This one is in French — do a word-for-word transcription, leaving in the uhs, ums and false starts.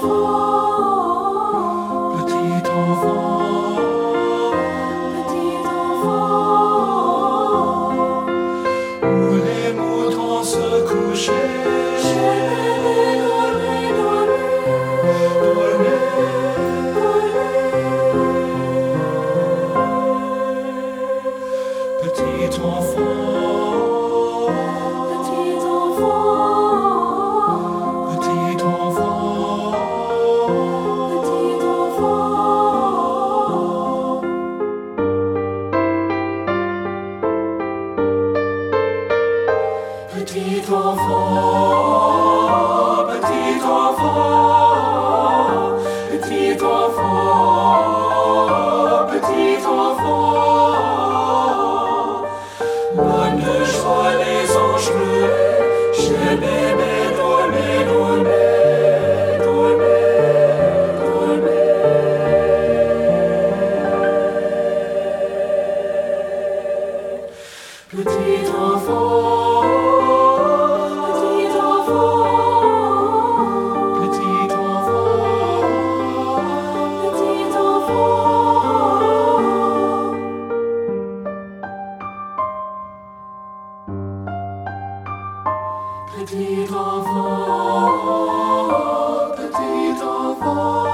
petit enfant, petit enfant, où les moutons se couchaient, dormez, dormez, petit enfant, petit enfant, petit enfant, petit enfant, petit enfant, petit enfant, petit enfant, petit enfant. Bonne joie les anges loués, chez bébé dormez, dormez, dormez, dormez. Petit enfant, petit enfant, petit enfant, petit enfant, petit enfant, petit enfant.